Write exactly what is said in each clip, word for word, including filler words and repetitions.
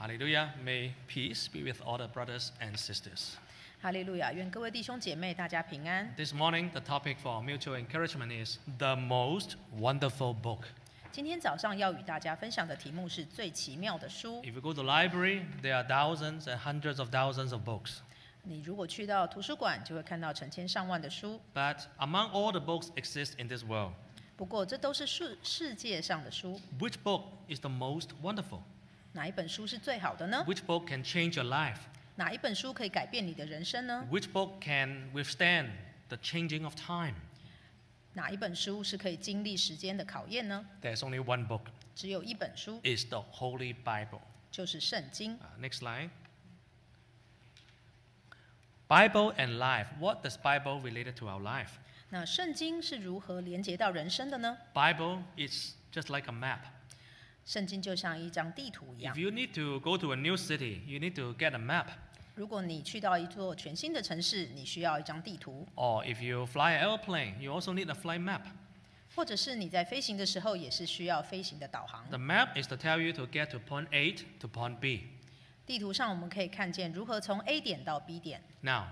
Hallelujah. May peace be with all the brothers and sisters. 哈利路亚！愿各位弟兄姐妹大家平安。 This morning, the topic for mutual encouragement is the most wonderful book. 今天早上要与大家分享的题目是最奇妙的书。 If you go to the library, there are thousands and hundreds of thousands of books. 你如果去到图书馆，就会看到成千上万的书。 But among all the books exist in this world, 不过这都是世世界上的书， which book is the most wonderful? 哪一本书是最好的呢？ Which book can change your life? 哪一本书可以改变你的人生呢？ Which book can withstand the changing of time? 哪一本书是可以经历时间的考验呢？ There's only one book. 只有一本书， It's the Holy Bible. 就是圣经。 Uh, next slide. Bible and life. What does Bible related to our life? 那圣经是如何连接到人生的呢？ Bible is just like a map. 圣经就像一张地图一样 If。you need to go to a new city, you need to get a map. 如果你去到一座全新的城市，你需要一张地图， Or if you fly an airplane, you also need a flight map. 或者是你在飞行的时候也是需要飞行的导航。 The map is to tell you to get to point A to point B. 地图上我们可以看见如何从 A 点到 B 点。 Now,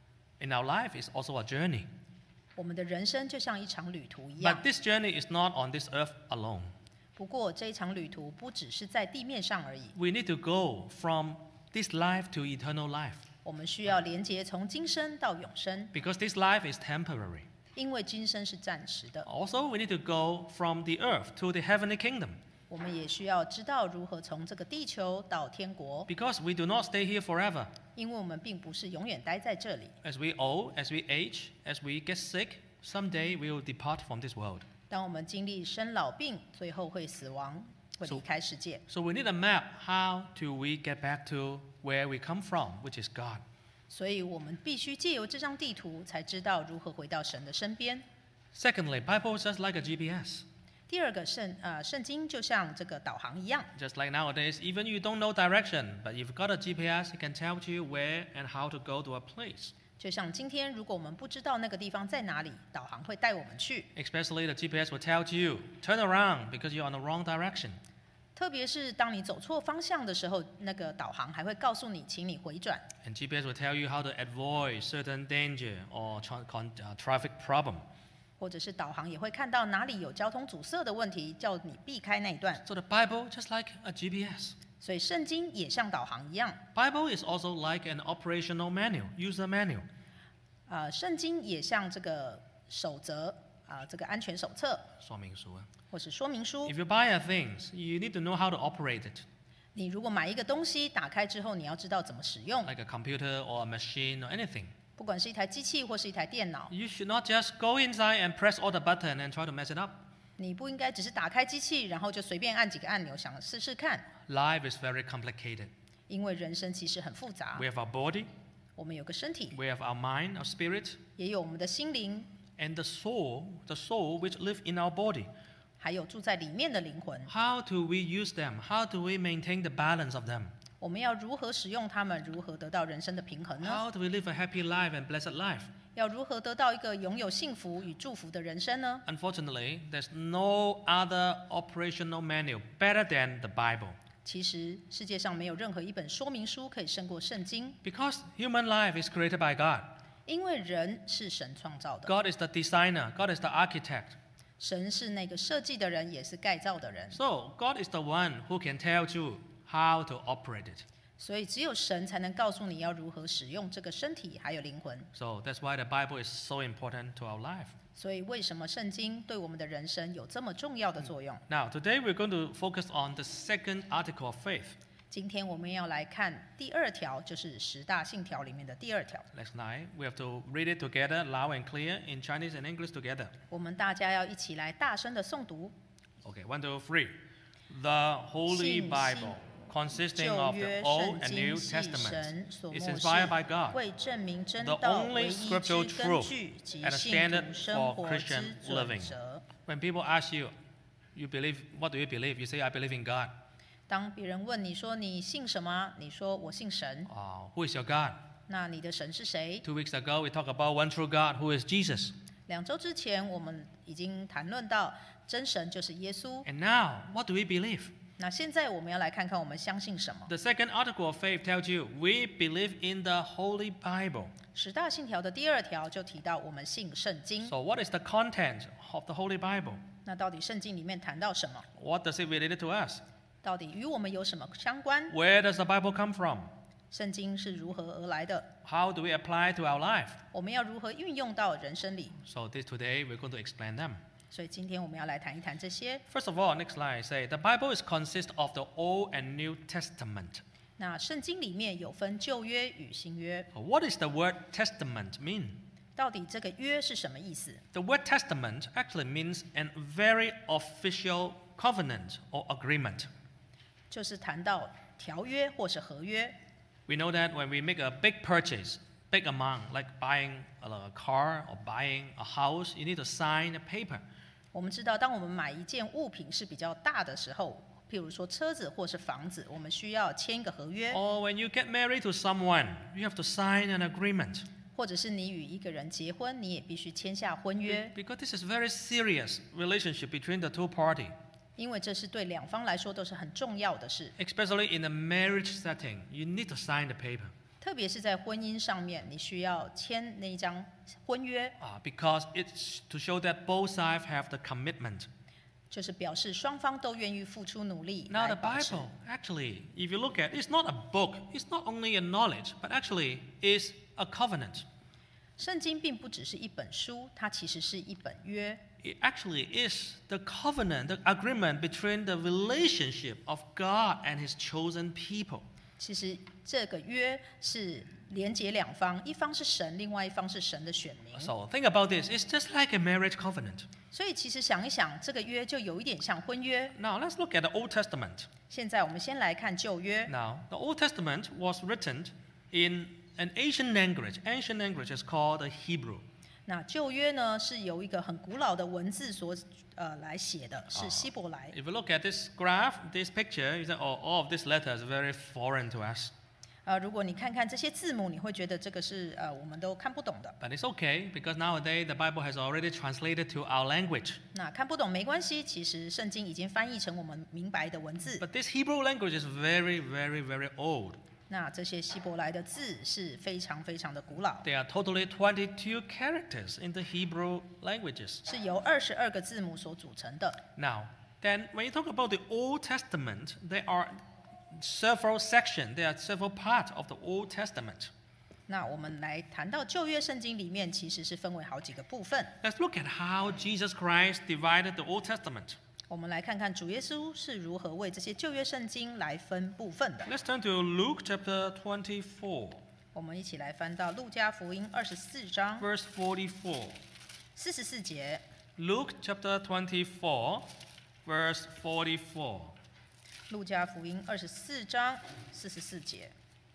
in our life is also a journey. 我们的人生就像一场旅途一样 But，this journey is not on this earth alone. 不过这一场旅途不只是在地面上而已， We need to go from this life to eternal life. 我们需要连接从今生到永生， Because this life is temporary. 因为今生是暂时的。 Also, we need to go from the earth to the heavenly kingdom. 我们也需要知道如何从这个地球到天国， Because we do not stay here forever. 因为我们并不是永远待在这里。 As we old, as we age, as we get sick, someday we will depart from this world. 当我们经历生老病，最后会死亡，会离开世界。 So we need a map. How do we get back to where we come from, which is God? 所以我们必须借由这张地图，才知道如何回到神的身边。 Secondly, Bible is just like a G P S. 第二个圣呃圣经就像这个导航一样， Just like nowadays, even you don't know direction, but if you've got a G P S, it can tell you where and how to go to a place. 就像今天如果我们不知道那个地方在哪里，导航会带我们去。 Especially the G P S will tell you, turn around because you're on the wrong direction. 特别是当你走错方向的时候，那个导航还会告诉你，请你回转。 And G P S will tell you how to avoid certain danger or tra- con- uh, traffic problem. 或者是导航也会看到哪里有交通阻塞的问题，叫你避开那一段。 So the Bible, just like a G P S. 所以圣经也像导航一样， Bible is also like an operational manual, user manual. 呃，圣经也像这个守则啊、呃，这个安全手册说明书啊。 或是说明书 If。you buy a thing, you need to know how to operate it, 你如果买一个东西，打开之后你要知道怎么使用， like a computer or a machine or anything. 不管是一台机器或是一台电脑， You should not just go inside and press all the button and try to mess it up. 你不应该只是打开机器，然后就随便按几个按钮，想试试看。 Life is very complicated. 因为人生其实很复杂 We，have our body, 我们有个身体， we have our mind, our spirit, 也有我们的心灵， and the soul, the soul which live in our body. 还有住在里面的灵魂。 How do we use them? How do we maintain the balance of them? 我们要如何使用它们？如何得到人生的平衡呢？ How do we live a happy life and blessed life? 要如何得到一个拥有幸福与祝福的人生呢？ Unfortunately, there's no other operational manual better than the Bible. 其实世界上没有任何一本说明书可以胜过圣经， Because human life is created by God. 因为人是神创造的， God is the designer, God is the architect. 神是那个设计的人，也是盖造的人， So, God is the one who can tell you how to operate it. 所以只有神才能告诉你要如何使用这个身体还有灵魂。 So, that's why the Bible is so important to our life. 所以为什么圣经对我们的人生有这么重要的作用？ Now, today we're going to focus on the second article of faith. 今天我们要来看第二条，就是十大信条里面的第二条。 Next slide. We have to read it together, loud and clear, in Chinese and English together. 我们大家要一起来大声的诵读。 Okay, one, two, three. The Holy 信 Bible, consisting 旧 of 约 the 圣 Old and 经 New 是 Testament, 神所 is 默 inspired by 示， God, 为证明真 the 道 only 唯一之 scriptural 根 truth 据及 and a 信 standard 徒生 for 活 Christian 之准 living. 则。 When people ask you, you believe, what do you believe? You say, I believe in God. 当别人问你说你信什么，你说我信神， Uh, who is your God? 那你的神是谁？ Two weeks ago, we talked about one true God, who is Jesus. 两周之前我们已经谈论到真神就是耶稣， And now, what do we believe? 那现在我们要来看看我们相信什么。 The second article of faith tells you we believe in the Holy Bible. 十大信条的第二条就提到我们信圣经。 So what is the content of the Holy Bible? 那到底圣经里面谈到什么？ What does it relate to us? 到底与我们有什么相关？ Where does the Bible come from? 圣经是如何而来的？ How do we apply to our life? 我们要如何运用到人生里？ So this today we're going to explain them. 所以今天我们要来谈一谈这些。 First of all, next slide say the Bible is consist of the Old and New Testament. 那圣经里面有分旧约与新约， What does the word testament mean? 到底这个约是什么意思？ The word testament actually means an very official covenant or agreement. 就是谈到条约或是合约。 We know that when we make a big purchase, big amount, like buying a car or buying a house, you need to sign a paper. 我们知道，当我们买一件物品是比较大的时候，譬如说车子或是房子，我们需要签一个合约， Or when you get married to someone, you have to sign an agreement. 或者是你与一个人结婚，你也必须签下婚约， Because this is very serious relationship between the two parties. 因为这是对两方来说都是很重要的事， Especially in a marriage setting, you need to sign the paper. 特别是在婚姻上面，你需要签那一张婚约， Uh, because it's to show that both sides have the commitment. 就是表示双方都愿意付出努力 Now 来 the 保持。 Bible, actually, if you look at it, it's not a book, it's not only a knowledge, but actually is a covenant. 圣经并不只是一本书，它其实是一本约， It actually is the covenant, the agreement between the relationship of God and His chosen people. 其实这个约是连结两方，一方是神，另外一方是神的选民。 So think about this. It's just like a marriage covenant. 所以其实想一想，这个约就有一点像婚约。 Now let's look at the Old Testament. 现在我们先来看旧约。 Now the Old Testament was written in an ancient language. Ancient language is called the Hebrew. 那旧约呢是由一个很古老的文字所呃来写的，是希伯来。 If you look at this graph, this picture, you say, oh, all of these letters are very foreign to us. 呃，如果你看看这些字母，你会觉得这个是呃我们都看不懂的。 But it's okay because nowadays the Bible has already translated to our language. 那看不懂没关系，其实圣经已经翻译成我们明白的文字。 But this Hebrew language is very, very, very old. 那这些希伯来的字是非常非常的古老， There are totally twenty-two characters in the Hebrew languages. 是由二十二个字母所组成的。 Now, then when you talk about the Old Testament, there are several sections, there are several parts of the Old Testament. 那我们来谈到旧约圣经里面，其实是分为好几个部分。 Let's look at how Jesus Christ divided the Old Testament. 我们来看看主耶稣是如何为这些旧约圣经来分部分的。 Let's turn to Luke chapter twenty-four, 我们一起来翻到路加福音二十四章 verse forty-four. 四十四节。 Luke chapter twenty-four, verse forty-four. 路加福音二十四章四十四节。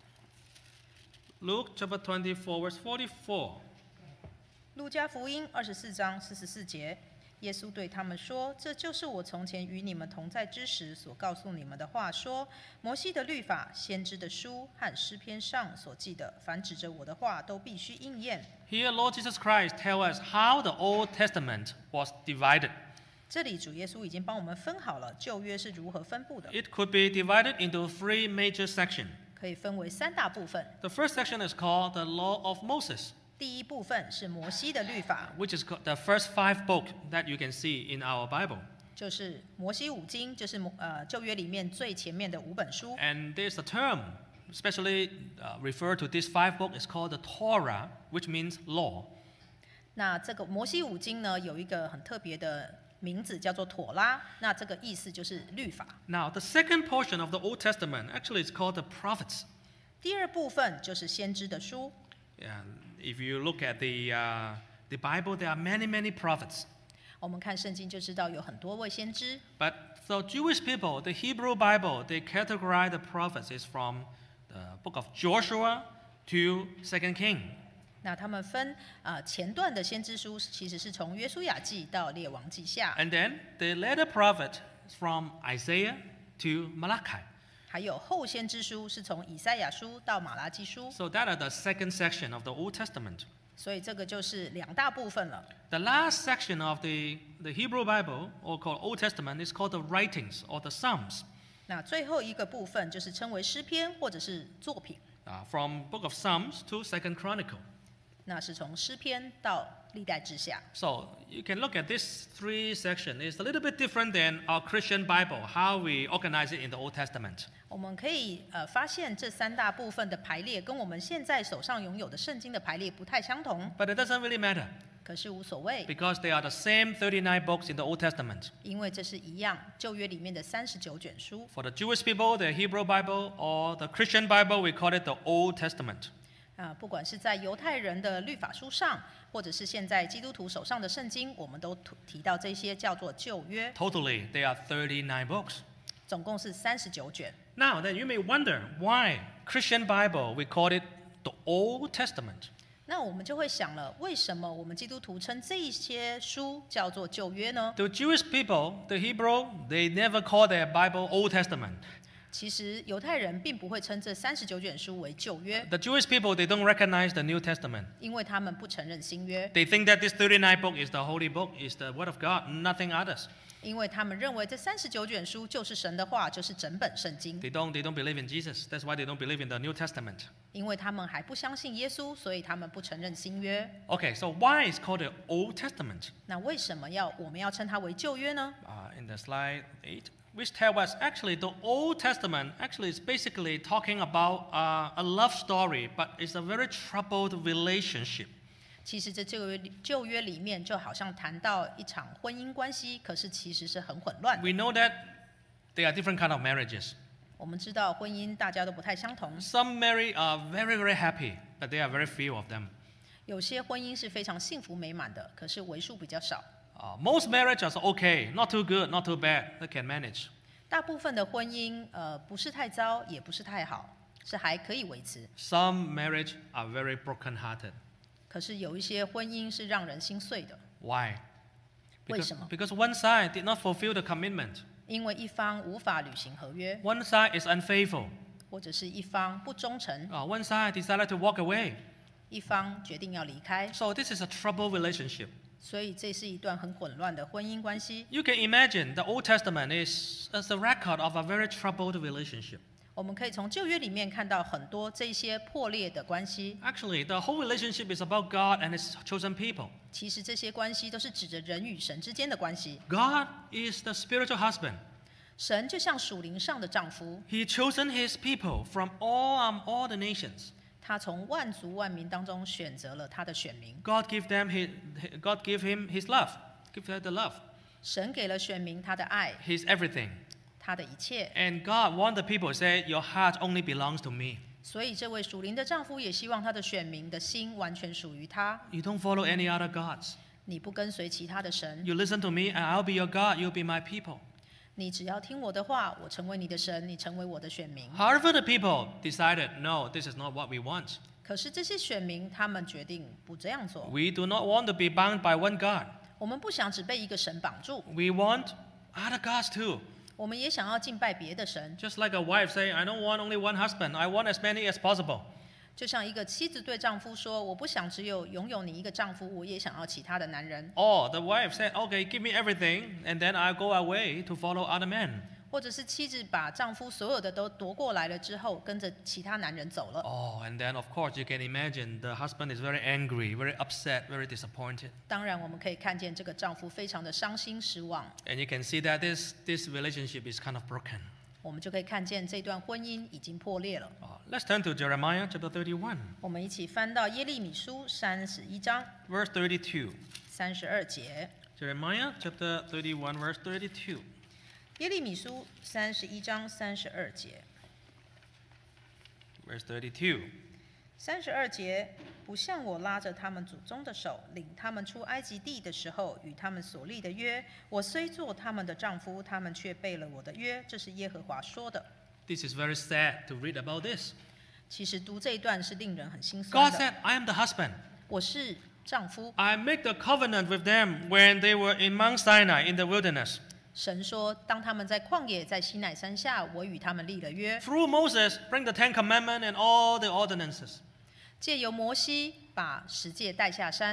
Luke chapter twenty-four, verse forty-four. 路加福音二十四章四十四节，耶稣对他们说：“这就是我从前与你们同在之时所告诉你们的话说，摩西的律法、先知的书和诗篇上所记的，凡指着我的话，都必须应验。” Here, Lord Jesus Christ tells us how the Old Testament was divided. 这里主耶稣已经帮我们分好了旧约是如何分布的， It could be divided into three major sections. 可以分为三大部分。 The first section is called the Law of Moses, 第一部分是摩西的律法， which is co- the first five books that you can see in our Bible. 就是摩西五经，就是摩呃旧约里面最前面的五本书。 And there's a term, especially uh, referred to this five books, is called the Torah, which means law. 那这个摩西五经呢，有一个很特别的名字叫做妥拉，那这个意思就是律法。 Now, the second portion of the Old Testament actually is called the prophets. 第二部分就是先知的书。 Yeah, if you look at the, uh, the Bible, there are many, many prophets. 我们看圣经就知道有很多位先知， But for Jewish people, the Hebrew Bible, they categorize the prophets is from the book of Joshua to Second King. 那他们分呃前段的先知书其实是从约书亚记到列王记下， And then the later prophet is from Isaiah to Malachi. 还有后先知书是从以赛亚书到马拉基书， So that are the second section of the Old Testament. 所以这个就是两大部分了。 The last section of the, the Hebrew Bible, or called Old Testament, is called the writings or the Psalms. 那最后一个部分就是称为诗篇或者是作品， Uh, from book of Psalms to Second Chronicle. 那是从诗篇到历代志下。 So you can look at this three section. It's a little bit different than our Christian Bible, how we organize it in the Old Testament. 我们可以呃发现这三大部分的排列跟我们现在手上拥有的圣经的排列不太相同， But it doesn't really matter 可是无所谓， because they are the same thirty-nine books in the Old Testament. 因为这是一样旧约里面的三十九卷书。 For the Jewish people, the Hebrew Bible, or the Christian Bible, we call it the Old Testament. 啊，不管是在犹太人的律法书上，或者是现在基督徒手上的圣经，我们都提到这些叫做旧约， Totally, they are thirty-nine books. 总共是三十九卷。 Now, then you may wonder why Christian Bible, we call it the Old Testament. 那我们就会想了，为什么我们基督徒称这一些书叫做旧约呢？ The Jewish people, the Hebrew, they never call their Bible Old Testament. 其实犹太人并不会称这三十九卷书为旧约， The Jewish people, they don't recognize the New Testament. 因为他们不承认新约， They think that this thirty-nine book is the holy book, is the word of God, nothing others. 因为他们认为这三十九卷书就是神的话，就是整本圣经。 They don't, they don't believe in Jesus. That's why they don't believe in the New Testament. 因为他们还不相信耶稣，所以他们不承认新约。 Okay, so why is called the Old Testament? 那为什么要我们要称它为旧约呢？ Uh, in the slide eight, which tell us actually the Old Testament actually is basically talking about uh, a love story, but it's a very troubled relationship. 其实这旧约旧约里面就好像谈到一场婚姻关系，可是其实是很混乱的。 We know that there are different kind of marriages. 我们知道婚姻大家都不太相同， Some married are very, very happy, but there are very few of them. 有些婚姻是非常幸福美满的，可是为数比较少。 Uh, most marriages are okay, not too good, not too bad. They can manage. 大部分的婚姻，呃，不是太糟，也不是太好，是还可以维持。 Some marriage are very broken-hearted. 可是有一些婚姻是让人心碎的， Why? 为 Because, 什么？ because one side did not fulfill the commitment. 因为一方无法履行合约， One side is unfaithful. 或者是一方不忠诚， Uh, one side decided to walk away. 一方决定要离开， So this is a troubled relationship. 所以这是一段很混乱的婚姻关系。 You can imagine the Old Testament is, is a record of a very troubled relationship. 我们可以从旧约里面看到很多这些破裂的关系。 Actually, the whole relationship is about God and His chosen people. 其实这些关系都是指着人与神之间的关系。 God is the spiritual husband. 神就像属灵上的丈夫， He chosen His people from all, um, all the nations. 他从万族万民当中选择了他的选民。 God give them his, God give him His love. Give her the love. 神给了选民他的爱， His everything. 他的一切。 And God want the people to say, your heart only belongs to me. 所以这位属灵的丈夫也希望他的选民的心完全属于他。 You don't follow any other gods. 你不跟随其他的神， You listen to me and I'll be your God, you'll be my people. 你只要听我的话，我成为你的神，你成为我的选民。 However, the people decided, no, this is not what we want. 可是这些选民，他们决定不这样做。 We do not want to be bound by one God. 我们不想只被一个神绑住， We want other gods too. 我们也想要敬拜别的神。 Just like a wife saying, I don't want only one husband, I want as many as possible. 就像一个妻子对丈夫说：“我不想只有拥有你一个丈夫，我也想要其他的男人。” Or the wife said, okay, give me everything, and then I'll go away to follow other men. 或者是妻子把丈夫所有的都夺过来了之后，跟着其他男人走了。 Oh, and then of course you can imagine the husband is very angry, very upset, very disappointed. 当然，我们可以看见这个丈夫非常的伤心失望， And you can see that this, this relationship is kind of broken. 我们就可以看见这段婚姻已经破裂了。 Uh, let's turn to Jeremiah chapter thirty-one, 我们一起翻到耶利米书三十一章 verse thirty-two. 三十二节。 Jeremiah chapter thirty-one, verse thirty-two. 耶利米书三十一章三十二节。 Verse thirty-two. 三十二节，不像我拉着他们祖宗的手，领他们出埃及地的时候，与他们所立的约。我虽做他们的丈夫，他们却背了我的约。这是耶和华说的。 This is very sad to read about this. 其实读这一段是令人很心酸 God 的。 said, I am the husband. 我是丈夫， I make the covenant with them when they were in Mount Sinai in the wilderness. 神说，当他们在旷野，在西乃山下，我与他们立了约。 Through Moses, bring the Ten Commandments and all the ordinances. 借由摩西把十诫带下山，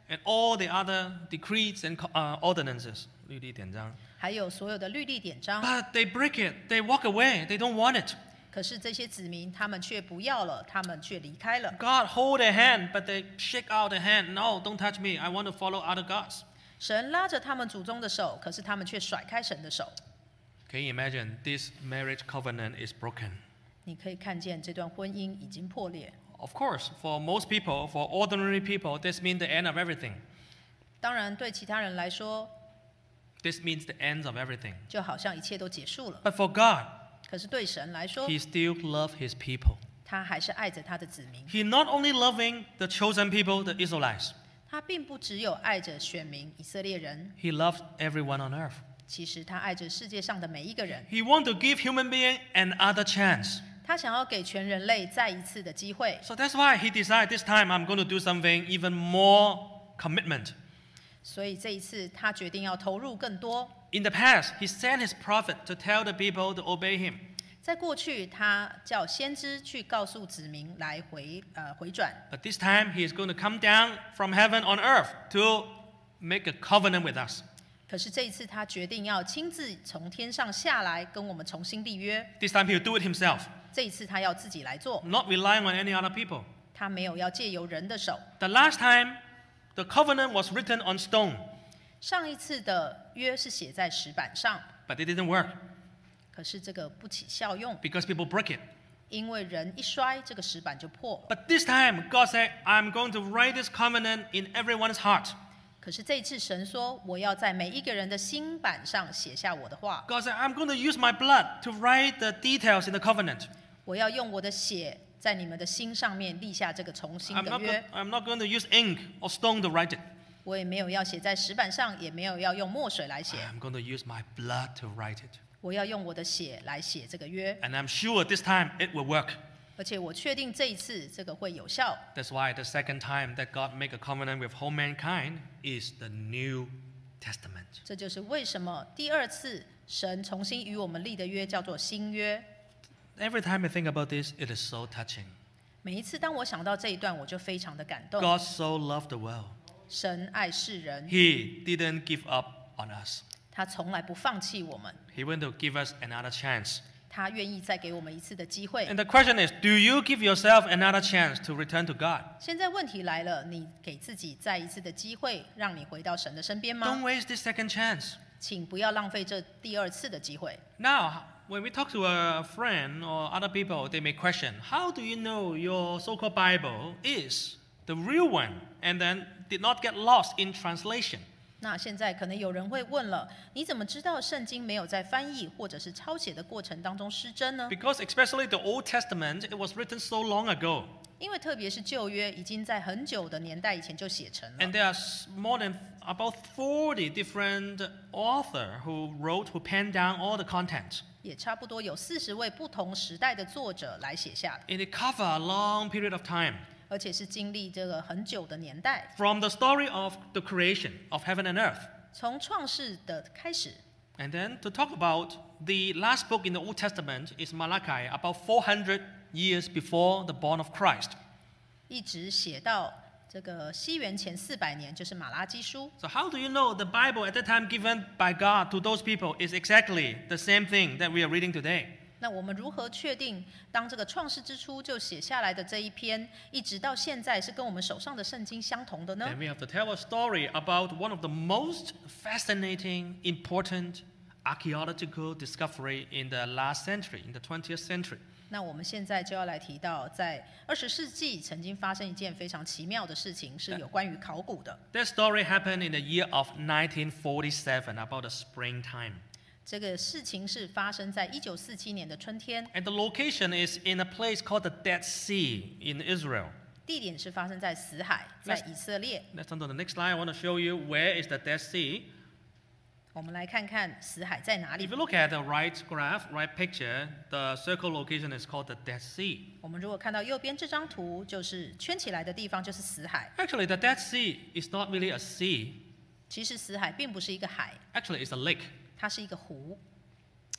and all the other decrees and uh, ordinances. 律例典章。 还有所有的律例典章。 But they break it. They walk away. They don't want it. 可是这些子民，他们却不要了，他们却离开了。 God hold their hand, but they shake out their hand. No, don't touch me. I want to follow other gods. 神拉着他们祖宗的手，可是他们却甩开神的手。 Can you imagine this marriage covenant is broken? 你可以看见这段婚姻已经破裂。 Of course, for most people, for ordinary people, this means the end of everything. 当然，对其他人来说， This means the end of everything. 就好像一切都结束了。 But for God, 可是对神来说， He still loves His people. 他还是爱着他的子民。 He not only loving the chosen people, the Israelites. 他并不只有爱着选民以色列人， He loves everyone on earth. 其实他爱着世界上的每一个人。 He wants to give human being another chance. 他想要给全人类再一次的机会， So that's why He decided this time I'm going to do something even more commitment. 所以这一次他决定要投入更多。 In the past, He sent His prophet to tell the people to obey Him. 在过去，他叫先知去告诉子民来回呃回转， But this time, He is going to come down from heaven on earth to make a covenant with us. 可是这一次他决定要亲自从天上下来跟我们重新立约。 This time, He'll do it Himself, 这一次他要自己来做， not relying on any other people. 他没有要借由人的手。 The last time, the covenant was written on stone, 上一次的约是写在石板上， but it didn't work 可是这个不起效用， because people break it. 因为人一摔，这个石板就破。 But this time, God said, I'm going to write this covenant in everyone's heart. 可是这一次神说，我要在每一个人的心板上写下我的话， God said, I'm going to use my blood to write the details in the covenant. 我要用我的血在你们的心上面立下这个重新 I'm 的 not, go- 约。 I'm not going to use ink or stone to write it. 我也没有要写在石板上，也没有要用墨水来写， I'm going to use my blood to write it. 我要用我的血来写这个约。 And I'm sure this time it will work. 而且我确定这一次这个会有效。 That's why the second time that God make a covenant with whole mankind is the New Testament. 这就是为什么第二次神重新与我们立的约叫做新约。 Every time I think about this, it is so touching. 每一次当我想到这一段，我就非常的感动。 God so loved the world. 神爱世人， He didn't give up on us. 他从来不放弃我们， He want to give us another chance. 他愿意再给我们一次的机会 And。the question is, do you give yourself another chance to return to God? 现在问题来了，你给自己再一次的机会，让你回到神的身边 Don't 吗？ waste this second chance. 请不要浪费这第二次的机会。 Now, when we talk to a friend or other people, they may question, how do you know your so-called Bible is the real one and then did not get lost in translation? 那现在可能有人会问了，你怎么知道圣经没有在翻译或者是抄写的过程当中失真呢？ Because especially the Old Testament, it was written so long ago. 因为特别是旧约已经在很久的年代以前就写成了 And，there are s- more than about forty different authors who wrote, who penned down all the content. 也差不多有四十位不同时代的作者来写下的， And it covers a long period of time. 而且是经历这个很久的年代， From the story of the creation of heaven and earth. 从创世的开始。 And then to talk about the last book in the Old Testament is Malachi, about four hundred years before the born of Christ. 一直写到这个西元前四百年，就是马拉基书。 So how do you know the Bible at that time given by God to those people is exactly the same thing that we are reading today? 那我们如何确定，当这个创世之初就写下来的这一篇，一直到现在是跟我们手上的圣经相同的呢 Then？we have to tell a story about one of the most fascinating, important archaeological discovery in the last century, in the twentieth century. 那我们现在就要来提到，在二十世纪曾经发生一件非常奇妙的事情，是有关于考古的。 That story happened in the year of nineteen forty-seven, about the springtime. 这个事情是发生在一九四七年的春天， And the location is in a place called the Dead Sea in Israel. 地点是发生在死海，在以色列。 Let's turn to the next slide. I want to show you where is the Dead Sea. 我们来看看死海在哪里 If you。look at the right graph, right picture, the circle location is called the Dead Sea. 我们如果看到右边这张图，就是圈起来的地方就是死海。 Actually, the Dead Sea is not really a sea. 其实死海并不是一个海， Actually, it's a lake. 它是一个湖。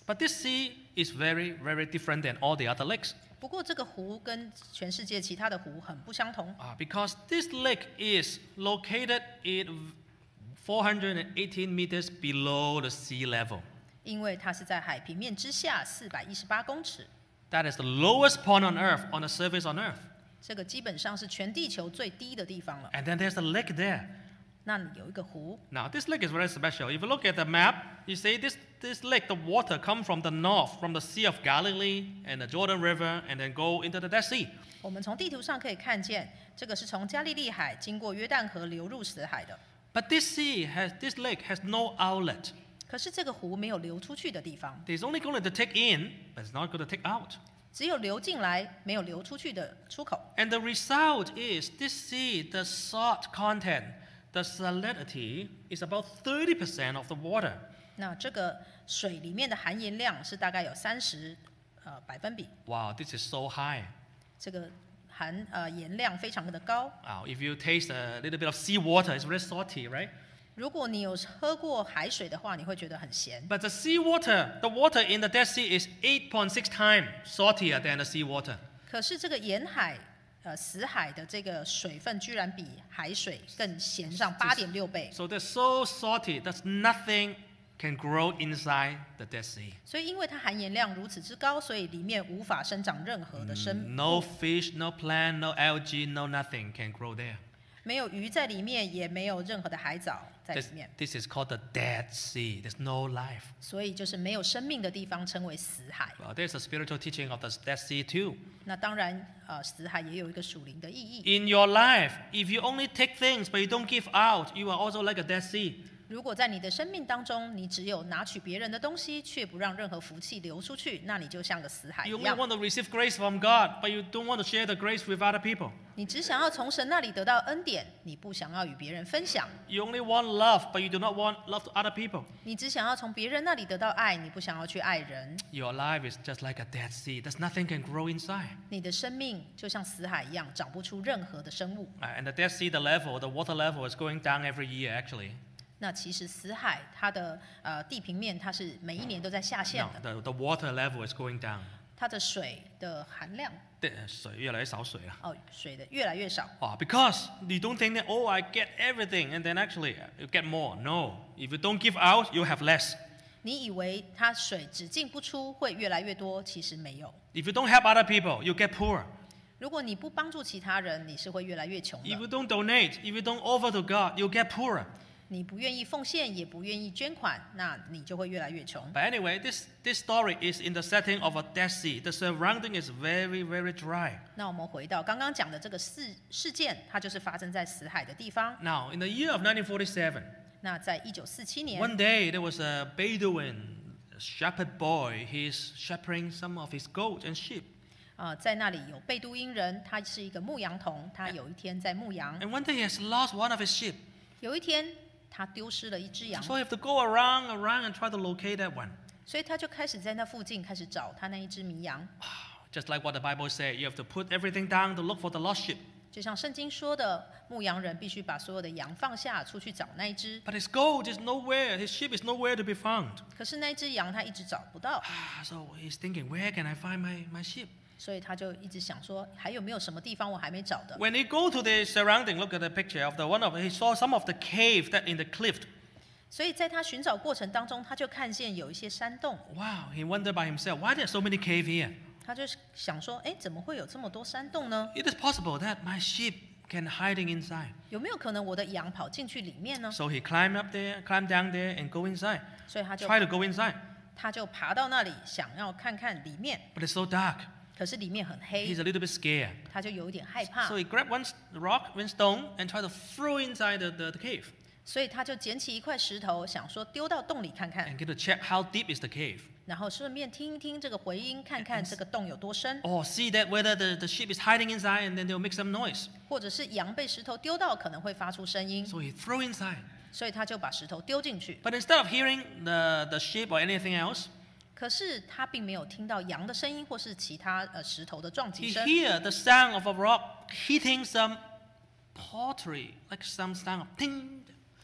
But this sea is very, very different than all the other lakes. 不过这个湖跟全世界其他的湖很不相同， Uh, because this lake is located in four hundred eighteen meters below the sea level. 因为它是在海平面之下四百一十八公尺， That is the lowest point on earth, on the surface on earth. 这个基本上是全地球最低的地方了。 And then there's a lake there. 那里有一个湖， Now, this lake is very special. If you look at the map, you see this, this lake, the water come from the north, from the Sea of Galilee and the Jordan River, and then go into the Dead Sea. 我们从地图上可以看见，这个是从加利利海经过约旦河流入死海的。 But this sea has, this lake has no outlet. 可是这个湖没有流出去的地方， It's only going to take in, but it's not going to take out. 只有流进来，没有流出去的出口。 And the result is this sea, the salt content, the salinity is about thirty percent of the water. 那这个水里面的含盐量是大概有三十呃百分比， Wow, this is so high. 这个含呃盐量非常的高。 Wow, if you taste a little bit of sea water, it's very salty, right? 如果你有喝过海水的话，你会觉得很咸。 But the sea water, the water in the Dead Sea is eight point six times saltier than the sea water. 可是这个沿海呃死海的这个水分居然比海水更咸上八点六倍， So they're so salty that nothing can grow inside the Dead Sea. 所以因为它含盐量如此之高，所以里面无法生长任何的生 No fish, no plant, no algae, no nothing can grow there. 没有鱼在里面，也没有任何的海藻在里 This, 面， this is called the Dead Sea. There's no life. 所以就是没有生命的地方称为死海。 Well, there's a spiritual teaching of the Dead Sea too. 那当然，呃，死海也有一个属灵的意义。 In your life, if you only take things but you don't give out, you are also like a Dead Sea. 如果在你的生命当中，你只有拿取别人的东西，却不让任何福气流出去，那你就像个死海一 You only 样。 want to receive grace from God, but you don't want to share the grace with other people. 你只想要从神那里得到恩典，你不想要与别人分享； You only want love, but you do not want love to other people. 你只想要从别人那里得到爱，你不想要去爱人。 Your life is just like a Dead Sea. There's nothing can grow inside. 你的生命就像死海一样，长不出任何的生物。 Uh, and the Dead Sea, the level, the water level is going down every year actually. 那其实死海它的呃地平面它是每一年都在下陷 No, 的， the, the water level is going down. 它的水的含量的水越来越少水啊。 哦水的越来越少。 Oh, because you don't think that, oh, I get everything, and then actually you get more. No. If you don't give out, you have less. 你以为它水只进不出会越来越多，其实没有。 If you don't help other people, you get poor. 如果你不帮助其他人，你是会越来越穷 If 的。 you don't donate, if you don't offer to God, you get poorer. 你不愿意奉献，也不愿意捐款，那你就会越来越穷。 But anyway, this, this story is in the setting of a Dead Sea. The surrounding is very, very dry. 那我们回到刚刚讲的这个事事件，它就是发生在死海的地方。 Now, in the year of nineteen forty-seven, 那在一九四七年， one day there was a Bedouin a shepherd boy. He's shepherding some of his goats and sheep. 啊、在那里有贝都因人，他是一个牧羊童，他有一天在牧羊， And one day he has lost one of his sheep. 有一天他丢失了一只羊， So you have to go around, around and try to locate that one. 所以他就开始在那附近开始找他那一只迷羊。 Just like what the Bible said, you have to put everything down to look for the lost sheep. 就像圣经说的，牧羊人必须把所有的羊放下，出去找那一只。 But his goat is nowhere, his sheep is nowhere to be found. 可是那一只羊他一直找不到， So he's thinking, where can I find my, my sheep? 所以他就一直想说，还有没有什么地方我还没找的？ When he go to the surrounding, look at the picture of the one of, he saw some of the cave that in the cliff. 所以在他寻找过程当中，他就看见有一些山洞， Wow, he wondered by himself, why there are so many cave here? 他就想说，哎，怎么会有这么多山洞呢？ It is possible that my sheep can hiding inside. 有没有可能我的羊跑进去里面呢？ So he climbed up there, climbed down there and go inside. 所以他就 Try to go inside. 他就爬到那里，想要看看里面， But it's so dark. 可是里面很黑 He's，a little bit scared. 他就有一点害怕 So，he grabbed one rock, one stone, and tried to throw inside the, the, the cave 所以他就捡起一块石头，想说丢到洞里看看， and get to check how deep is the cave. 然后顺便听一听这个回音，看看这个洞有多深， Or see that whether the, the sheep is hiding inside and then they'll make some noise. 或者是羊被石头丢到可能会发出声音， So he threw inside. 所以他就把石头丢进去。 But instead of hearing the, the sheep or anything else, 可是他并没有听到羊的声音或是其他呃石头的撞击 he 声， hear the sound of a rock hitting some pottery, like some sound of ting.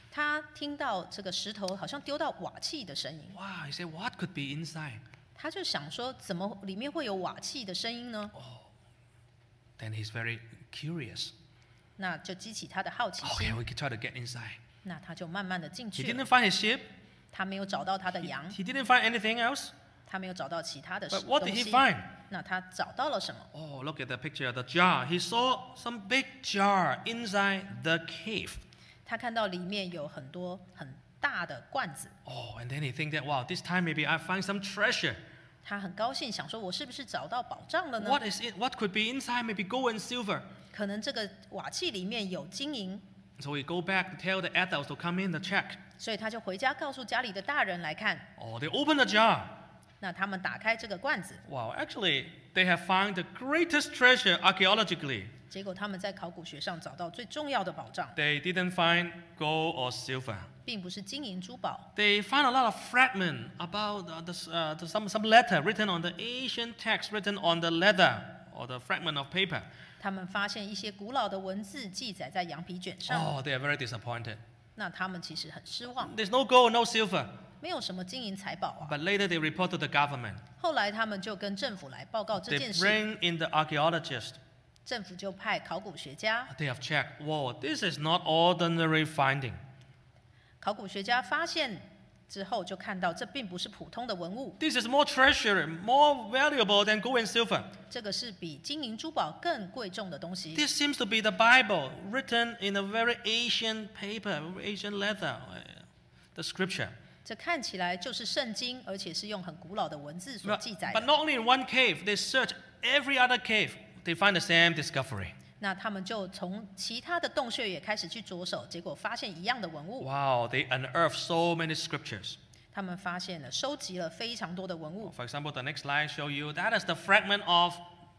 他听到这个石头好像丢到瓦器的声音， Wow, he said, what could be inside? 他就想说，怎么里面会有瓦器的声音呢？ Then he's very curious. 那就激起他的好奇 Okay, 心， we can try to get inside. 那他就慢慢的进 He 去了 didn't。find his sheep. 他没有找到他的羊， He didn't find anything else. 他没有找到其他的 But 东 what did he 西。 find? 那他找到了什么？ Oh, look at the picture of the jar. He saw some big jar inside the cave. 他看到里面有很多很大的罐子， Oh, and then he think that, wow, this time maybe I find some treasure. 他很高兴，想说我是不是找到宝藏了呢？ What is it? What could be inside? Maybe gold and silver. 可能这个瓦器里面有金银， So he go back to tell the adults to come in to check. 所以他就回家告诉家里的大人来看。 Oh, they open the jar. 那他们打开这个罐子， Wow, actually, they have found the greatest treasure archaeologically. 结果他们在考古学上找到最重要的宝藏， They didn't find gold or silver. 并不是金银珠宝， They found a lot of fragment about uh, the, uh, the, some, some letter written on the ancient text written on the leather or the fragment of paper. 他们发现一些古老的文字记载在羊皮卷上， Oh, they are very disappointed. 那他们其实很失望， There's no gold, no silver. 没有什么金银财宝啊。 But later they report to the government. 后来他们就跟政府来报告这 They 件事， bring in the archaeologists. 政府就派考古学家， They have checked. Whoa, this is not ordinary finding. 考古学家发现之后就看到这并不是普通的文物， This is more treasure, more valuable than gold and silver. 这个是比金银珠宝更贵重的东西。 This seems to be the Bible written in a very ancient paper, ancient leather, uh, the scripture. 这看起来就是圣经，而且是用很古老的文字所 But, 记载 but 的。 not only in one cave, they search every other cave. They find the same discovery. 那他们就从其他的洞穴也开始去着手，结果发现一样的文物。 Wow, they unearthed so many scriptures. 他们发现了，收集了非常多的文物。 For example, the next slide show you that is the fragment of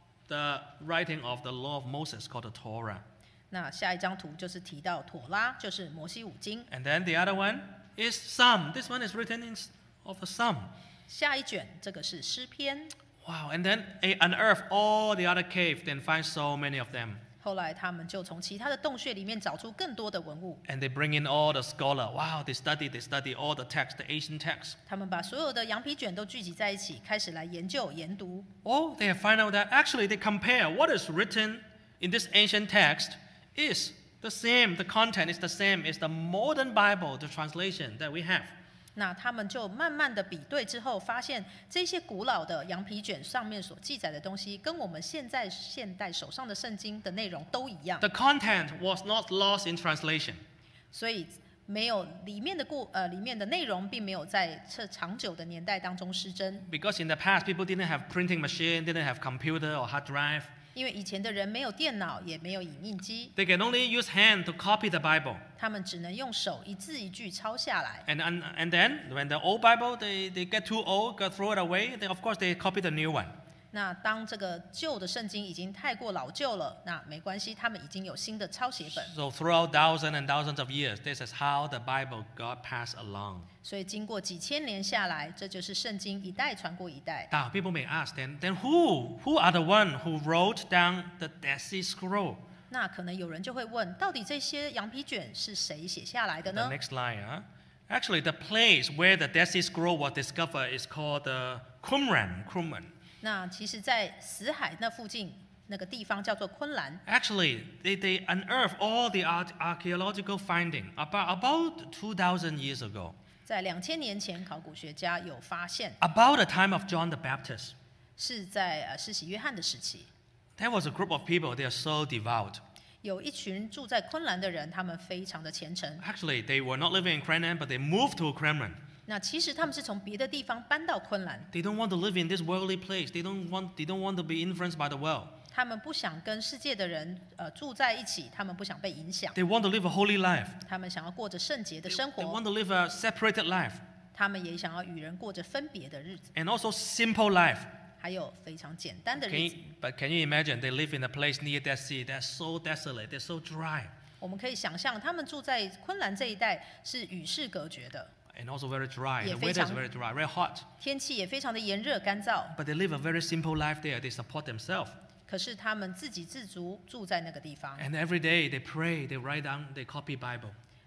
the writing of the law of Moses called the Torah. 那下一张图就是提到妥拉，就是摩西五经。 And then the other one is Psalm. This one is written in of a Psalm. 下一卷这个是诗篇。 Wow, and then they unearth all the other caves, then find so many of them. 后来他们就从其他的洞穴里面找出更多的文物。 And they bring in all the scholar. Wow, they study, they study all the text, the ancient text. 他们把所有的羊皮卷都聚集在一起，开始来研究研读。 Oh, they have found out that actually they compare what is written in this ancient text is the same, the content is the same as the modern Bible, the translation that we have. 那他们就慢慢的比对之后，发现这些古老的羊皮卷上面所记载的东西，跟我们现在现代手上的圣经的内容都一样， The content was not lost in translation. 所以没有里面的故呃里面的内容并没有在这长久的年代当中失真， Because in the past, people didn't have printing machine, didn't have computer or hard drive. 因为以前的人没有电脑，也没有影印机， They can only use hand to copy the Bible. 他们只能用手一字一句抄下来。 And, and, and then, when the old Bible, they, they get too old, got throw it away, then of course they copy the new one. 那当这个旧的圣经已经太过老旧了，那没关系，他们已经有新的抄写本。 So throughout thousands and thousands of years, this is how the Bible got passed along. 所以经过几千年下来，这就是圣经一代传过一代。 Now, people may ask, then, then who, who are the one who wrote down the Dead Sea Scroll? 那可能有人就会问，到底这些羊皮卷是谁写下来的 The 呢？ next line, huh? Actually, the place where the Dead Sea Scroll was discovered is called the Qumran. Qumran. 那其实，在死海那附近那个地方叫做昆兰。 Actually, they, they unearthed all the arch- archaeological finding about, about two thousand years ago, 在两千年前，考古学家有发现， about the time of John the Baptist. 是在呃施洗约翰的时期， There was a group of people, they are so devout. 有一群住在昆兰的人，他们非常的虔诚。 Actually, they were not living in Qumran, but they moved to Qumran. 那其实他们是从别的地方搬到昆兰， They don't want to live in this worldly place. They don't want, they don't want to be influenced by the world. 他们不想跟世界的人呃住在一起，他们不想被影响， They want to live a holy life. 他们想要过着圣洁的 They, 生 they 活 want，to live a separated life 他们也想要与人过着分别的日子， and also simple life. 还有非常简单的 Can 日 you, 子。 but can you imagine they live in a place near that sea that's so desolate, they're so dry, 我们可以想象，他们住在昆兰这一带是与世隔绝的， and also very dry. The Yeah, weather is 非常- very dry, very hot. 天气也非常的炎热干燥。 But they live a very simple life there. They support themselves. 可是他们自给自足，住在那个地方。 And every day they pray, they write down, they copy Bible.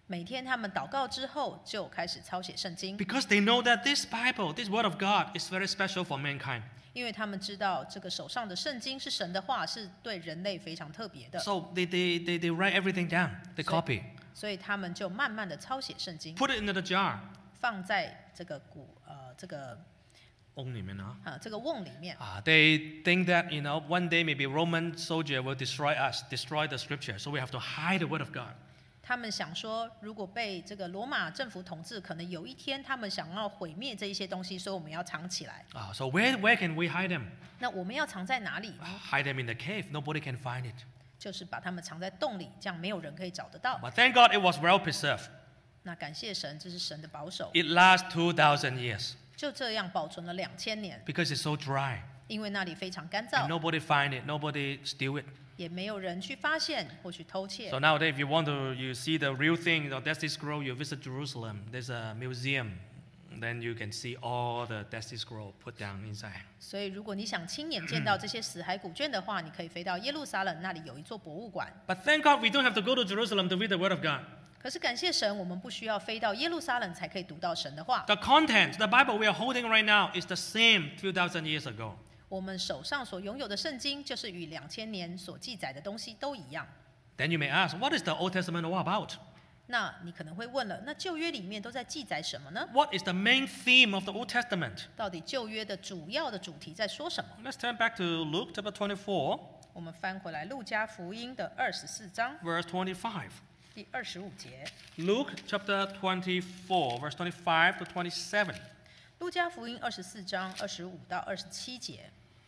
每天他们祷告之后就开始抄写圣经， because they know that this Bible, this Word of God, is very special for mankind. 因为他们知道这个手上的圣经是神的话，是对人类非常特别的， So they, they, they, they write everything down, they copy, 所以他们就慢慢的抄写圣经， put it into the jar. 放在这个古呃这个 Only, man, huh? 啊这个瓮里面。 Uh, they think that, you know, one day maybe Roman soldier will destroy us, destroy the scripture, so we have to hide the Word of God. 他们想说，如果被这个罗马政府统治，可能有一天他们想要毁灭这一些东西，所以我们要藏起来。 Uh, so where, where can we hide them? 那我们要藏在哪里呢？ Hide them in the cave, nobody can find it. 就是把它们藏在洞里，这样没有人可以找得到。 But thank God it was well preserved. 那感谢神，这是神的保守， It lasts two thousand years 就这样保存了两千年， because it's so dry. 因为那里非常干 And 燥， nobody find it, nobody steal it. 也没有人去发现或去偷窃。 So nowadays, if you want to, you see the real thing, the Dead Sea Scroll, you visit Jerusalem. There's a museum. Then you can see all the Dead Sea Scroll put down inside. 所以，如果你想亲眼见到这些死海古卷的话，你可以飞到耶路撒冷，那里有一座博物馆。 But thank God we don't have to go to Jerusalem to read the Word of God. 可是感谢神，我们不需要飞到耶路撒冷才可以读到神的话。 The content, the Bible we are holding right now, is the same two thousand years ago. 我们手上所拥有的圣经，就是与两千年所记载的东西都一样。 Then you may ask, what is the Old Testament all about? 那你可能会问了，那旧约里面都在记载什么呢？ What is the main theme of the Old Testament? 到底旧约的主要的主题在说什么？ Let's turn back to Luke chapter twenty-four, 我们翻回来路加福音的二十四章 verse twenty-five. 第二十五节。 Luke chapter twenty-four, verse twenty-five to twenty-seven. 路加福音二十四章二十五到二十七节。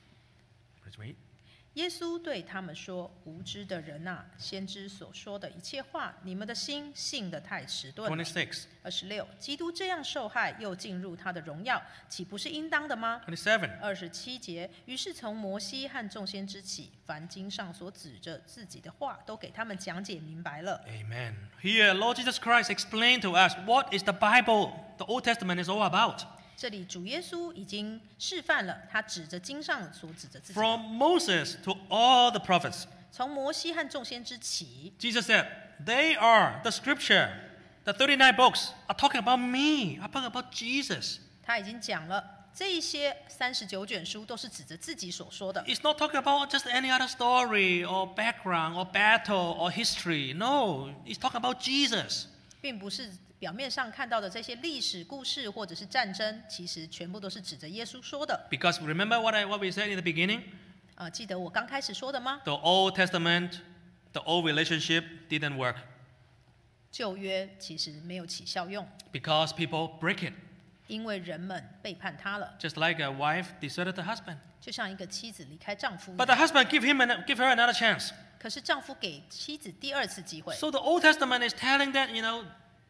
Let's read. 耶稣对他们说：“无知的人呐、啊，先知所说的一切话，你们的心信得太迟钝了。” twenty-six. 二十六，基督这样受害，又进入他的荣耀，岂不是应当的吗？ twenty-seven. 二十七节，于是从摩西和众先知起，凡经上所指着自己的话，都给他们讲解明白了。 Amen. Here, Lord Jesus Christ explained to us what is the Bible, the Old Testament is all about. 这里主耶稣已经示范了，他指着经上所指着自己的。 From Moses to all the prophets, 从摩西和众先知起， Jesus said, they are the scripture. The thirty-nine books are talking about me, are talking about Jesus. 他已经讲了，这一些三十九卷书都是指着自己所说的， It's not talking about just any other story or background or battle or history. No, it's talking about Jesus. 并不是表面上看到的这些历史故事或者是战争，其实全部都是指着耶稣说的。 Because remember what, I, what we said in the beginning? 啊，记得我刚开始说的吗？ The Old Testament, the old relationship didn't work 旧约其实没有起效用， because people break it. 因为人们背叛他了， Just like a wife deserted the husband. 就像一个妻子离开丈夫一 But the 样。 husband give him an, give her another chance. 可是丈夫给妻子第二次机会， So the Old Testament is telling that, you know,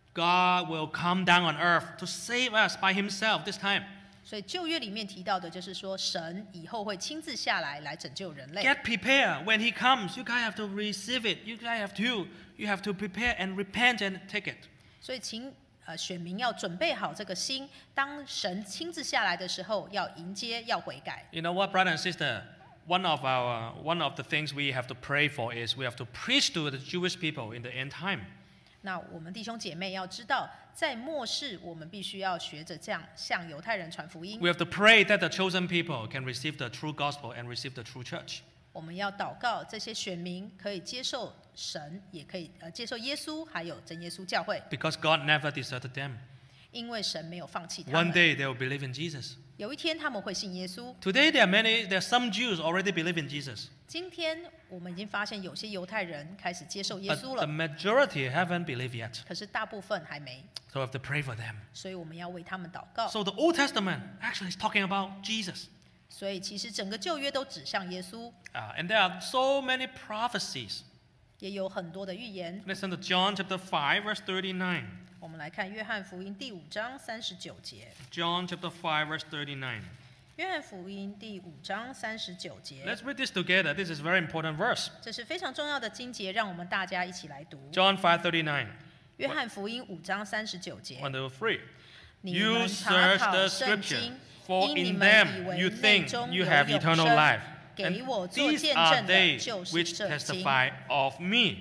God will come down on earth to save us by himself this time. 所以旧约里面提到的就是说，神以后会亲自下来来拯救人类。 Get prepared. When he comes, you guys have to receive it. You guys have to, you have to prepare and repent and take it. 所以请呃选民要准备好这个心，当神亲自下来的时候，要迎接，要悔改。 You know what, brother and sister? One of our, one of the things we have to pray for is we have to preach to the Jewish people in the end time. 那我们弟兄姐妹要知道，在末世，我们必须要学着这样向犹太人传福音。 We have to pray that the chosen people can receive the true gospel and receive the true church. 我们要祷告，这些选民可以接受神，也可以呃接受耶稣，还有真耶稣教会， Because God never deserted them. 因为神没有放弃他 One 们。 day they will believe in Jesus. 有一天他们会信耶稣。 Today there are many, there are some Jews already believe in Jesus. 今天我们已经发现，有些犹太人开始接受耶 But 稣 the 了， majority haven't believed yet. 可是大部分还没， So we have to pray for them. 所以我们要为他们祷告。 So the Old Testament actually is talking about Jesus. 所以其实整个旧约都指向耶稣， Uh, and there are so many prophecies. 也有很多的预言。 Listen to John chapter five, verse thirty-nine. 我们来看约翰福音第五章三十九节。 John chapter five, verse thirty-nine. 约翰福音第五章三十九节， Let's read this together. This is a very important verse. 这是非常重要的经节，让我们大家一起来读。 John five thirty-nine. 约翰福音五章三十九节， One, two, three. 你 You 们查 search 考 the 圣 scripture, 经， for 因你 in 们以 them 为 you 内 think 中 you 有 have 永 eternal 生。 life. 给 And 我做 these 见 are 证的 they 就是 which 这经。 testify of me.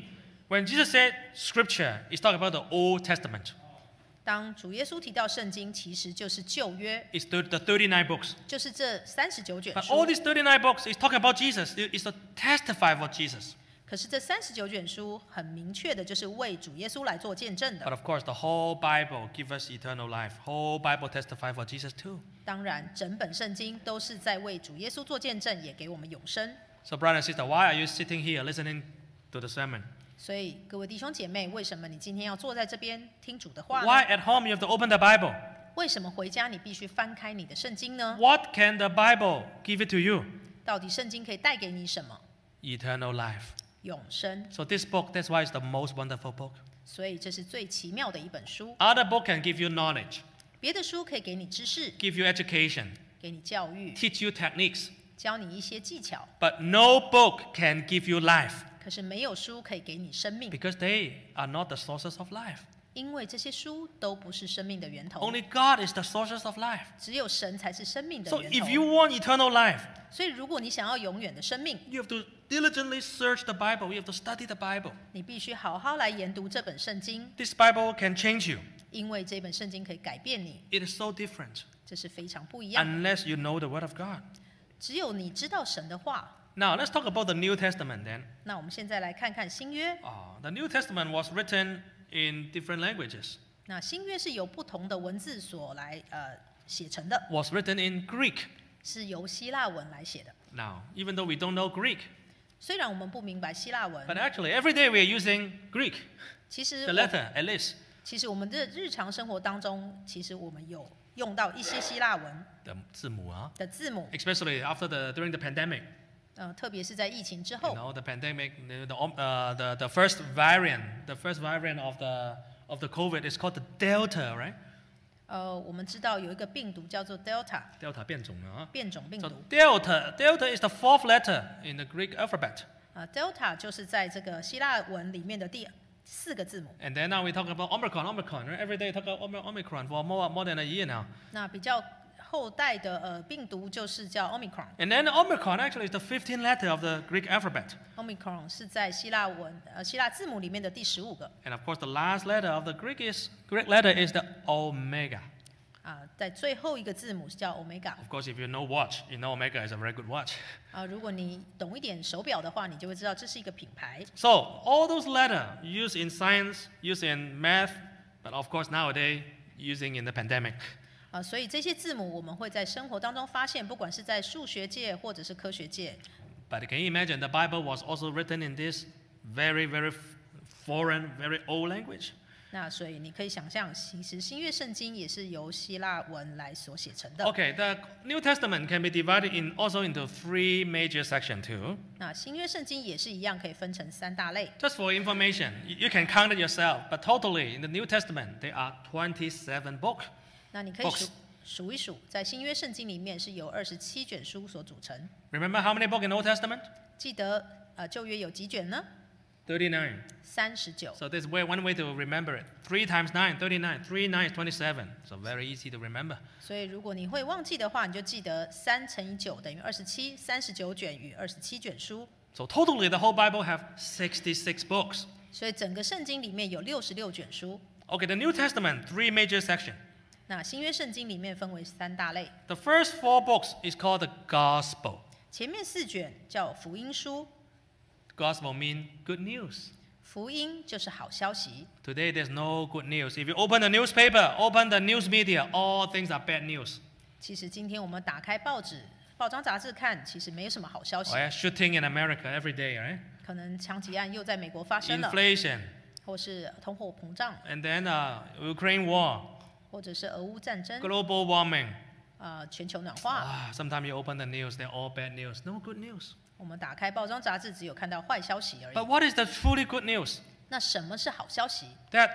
When Jesus said Scripture, he's talking about the Old Testament. 当主耶稣提到圣经，其实就是旧约， It's the the thirty-nine books. 就是这三十九卷 But 书 all。these thirty-nine books is talking about Jesus. It- It's to testify for Jesus. 可是这三十九卷书很明确的就是为主耶稣来做见证 But 的。 of course, the whole Bible gives us eternal life. Whole Bible testify for Jesus too. 当然，整本圣经都是在为主耶稣做见证，也给我们永生。 So, brother and sister, why are you sitting here listening to the sermon? 所以，各位弟兄姐妹，为什么你今天要坐在这边听主的话 Why 呢？ at home you have to open the Bible? 为什么回家你必须翻开你的圣经呢？ What can the Bible give it to you? 到底圣经可以带给你什么？ Eternal life. 永生。 So this book, that's why it's the most wonderful book. 所以这是最奇妙的一本书。 Other book can give you knowledge, 别的书可以给你知识， give you education, 给你教育， teach you techniques. 教你一些技巧。 But no book can give you life 可是没有书可以给你生命， because they are not the sources of life. 因为这些书都不是生命的源头。 Only God is the sources of life. 只有神才是生命的 So 源 if you 头。 want eternal life, 所以，如果你想要永远的生命， you have to diligently search the Bible. You have to study the Bible. 你必须好好来研读这本圣经， This Bible can change you. 因为这本圣经可以改变你， It is so different 这是非常不一样的。 unless you know the Word of God. 只有你知道神的话。 Now let's talk about the New Testament then. 那我们现在来看看新约。 Uh, the New Testament was written in different languages. 那新约是由不同的文字所来呃写成的， Was written in Greek. 是由希腊文来写的。 Now, even though we don't know Greek, 虽然我们不明白希腊文， but actually every day we are using Greek, 其实 the 我 letter at least. 其实我们的日常生活当中，其实我们有用到一些希腊文 The 字母, huh? 的字母， Especially after the during the pandemic. 呃，特别是在疫情之 You 后， know, the pandemic, the, the, uh, the, the first variant, the first variant of the, of the COVID is called the Delta, right? 呃，我们知道有一个病毒叫做 Delta Delta 变种了, huh? 变种病 So 毒， Delta, Delta is the fourth letter in the Greek alphabet. 啊、d e l t a 就是在这个希腊文里面的第四个字母。 And then now we talk about Omicron, Omicron, right? Every day talk about Omi- Omicron for more, more than a year now. 那比较后代的呃病毒就是叫 Omicron。 And then Omicron actually is the fifteenth letter of the Greek alphabet. Omicron 是在希腊文呃希腊字母里面的第十五个 And of course, the last letter of the Greek is Greek letter is the omega. 啊、在最后一个字母是叫 Omega Of course, if you know watch, you know omega is a very good watch. 啊、如果你懂一点手表的话，你就会知道这是一个品牌。 So all those letters used in science, used in math, but of course nowadays using in the pandemic. 啊、所以这些字母我们会在生活当中发现，不管是在数学界或者是科学界。 But can you imagine the Bible was also written in this very, very foreign, very old language? 那所以你可以想象，其实新约圣经也是由希腊文来所写成的。 Okay, the New Testament can be divided in also into three major sections too. 那新约圣经也是一样，可以分成三大类。 Just for information, you you can count it yourself, but totally in the New Testament there are twenty-seven books. 那你可以 Books 数数一数，在新约圣经里面是由二十七卷书所组成。 Remember how many books in Old Testament? 记得呃旧约有几卷呢？ thirty-nine. 三十九。 So this way one way to remember it. Three times nine, thirty-nine. Three nine is twenty-seven. So very easy to remember. 所以如果你会忘记的话，你就记得三乘以九等于二十七，三十九卷与二十七卷书。 So totally the whole Bible have sixty-six books. 所以整个圣经里面有六十六卷书。 Okay, the New Testament, three major sections. 那新约圣经里面分为三大类， The first four books is called the Gospel. 前面四卷叫福音书， Gospel means good news. 福音就是好消息。 Today there's no good news. If you open the newspaper, open the news media, all things are bad news. 其实今天我们打开报纸、报章杂志看，其实没有什么好消息 Oh,。yeah, shooting in America every day, right? 可能枪击案又在美国发生了， Inflation. 或是通货膨胀， And then uh, Ukraine war, 或者是俄乌战争， global warming. 呃，全球暖化。 Ah, sometimes you open the news, they're all bad news. No good news. 我们打开报章杂志，只有看到坏消息而 But 已。 what is the truly good news? 那什么是好消息？ That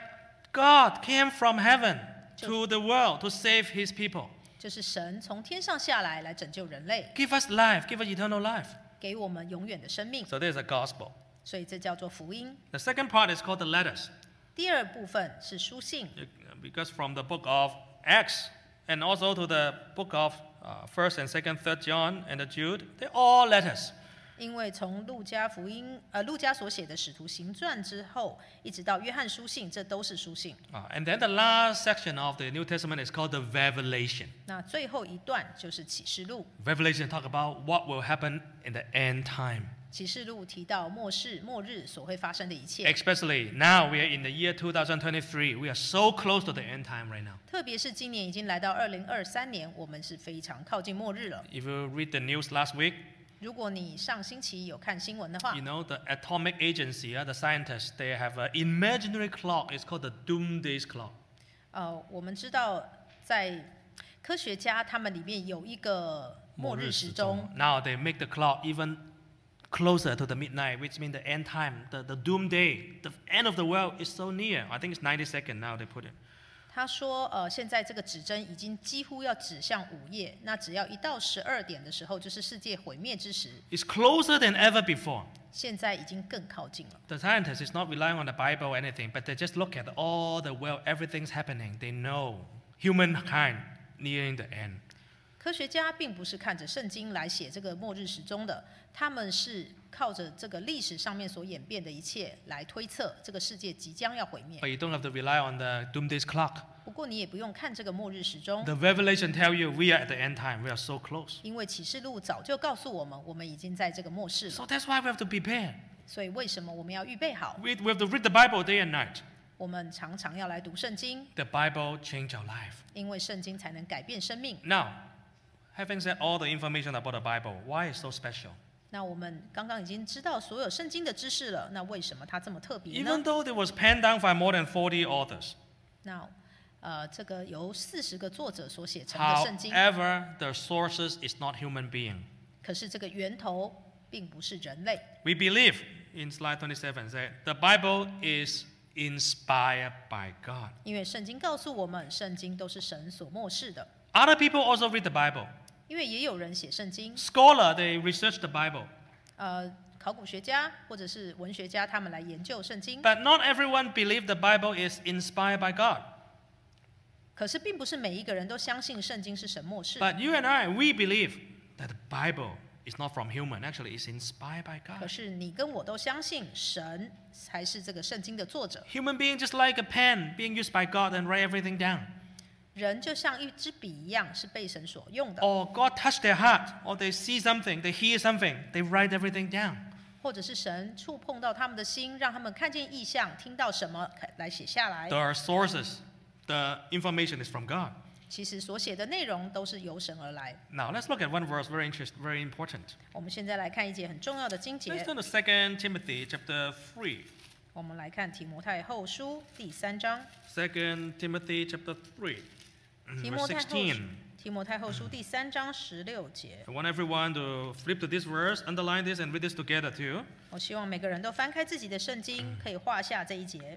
God came from heaven to the world to save his people. 就是神从天上下来，来拯救人类， Give us life, give us eternal life. 给我们永远的生命。 So there's a gospel. 所以这叫做福音。 The second part is called the letters. 第二部分是书信， Because from the book of Acts and also to the book of uh, First and Second, Third John and the Jude, they're all letters. 因为从路加福音呃路加所写的使徒行传之后，一直到约翰书信，这都是书信。 Uh, and then the last section of the New Testament is called the Revelation. 那最后一段就是启示录。 Revelation talk about what will happen in the end time. 启示录提到末世末日所会发生的一切， Especially now we are in the year two thousand twenty-three. We are so close to the end time right now. 特别是今年已经来到二零二三年，我们是非常靠近末日了。 If you read the news last week, 如果你上星期有看新闻的话 you，know the atomic agency, uh, the scientists, they have an imaginary clock. It's called the doomsday clock. 呃，我们知道在科学家他们里面有一个末日时钟， Now they make the clock even closer to the midnight, which means the end time, the, the doomsday, the end of the world is so near. I think it's ninety seconds now they put it. 他说，呃，现在这个指针已经几乎要指向午夜，那只要一到十二点的时候，就是世界毁灭之时。 It's closer than ever before. 现在已经更靠近了。 The scientists is not relying on the Bible or anything, but they just look at all the world, everything's happening. They know humankind nearing the end. 科学家并不是看着圣经来写这个末日时钟的，他们是靠着这个历史上面所演变的一切来推测这个世界即将要毁灭。 But you don't have to rely on the doomsday clock. 不过你也不用看这个末日时钟， The Revelation tell you we are at the end time. We are so close. 因为启示录早就告诉我们，我们已经在这个末世了。 So that's why we have to prepare. 所以为什么我们要预备好？ We, we have to read the Bible day and night. 我们常常要来读圣经， The Bible changed our life. 因为圣经才能改变生命。 Now, having said all the information about the Bible, why is so special? 那我们刚刚已经知道所有圣经的知识了，那为什么它这么特别 Even 呢？ though it was penned down by more than forty authors, 那呃，这个由四十个作者所写成的圣经， however, the sources is not human being. 可是这个源头并不是人类。 We believe in slide twenty-seven that the Bible is inspired by God. 因为圣经告诉我们，圣经都是神所漠视的。 Other people also read the Bible. 因为也有人写圣经， Scholar, they research the Bible. 呃，考古学家或者是文学家，他们来研究圣经。 But not everyone believe the Bible is inspired by God. 可是并不是每一个人都相信圣经是神漠视的。 But you and I, we believe that the Bible is not from human. Actually, it's inspired by 可 God. 是你跟我都相信神才是这个圣经的作者。 Human being just like a pen being used by God and write everything down. 人就像一支笔一样，是被神所用的， Or God touched their heart, or they see something, they hear something, they write everything down. 或者是神触碰到他们的心，让他们看见异象，听到什么来写下来。 The sources, the information is from God. 其实所写的内容都是由神而来。 Now let's look at one verse, very interest, very important. 我们现在来看一节很重要的经 Let's 节， turn to Second Timothy chapter three. 我们来看提摩太后书第三章。 Second Timothy chapter three, 提 verse 摩太后书 sixteen. 提摩太后书第三章十六节， I want everyone to flip to this verse, underline this, and read this together too. 我希望每个人都翻开自己的圣经，可以画下这一节。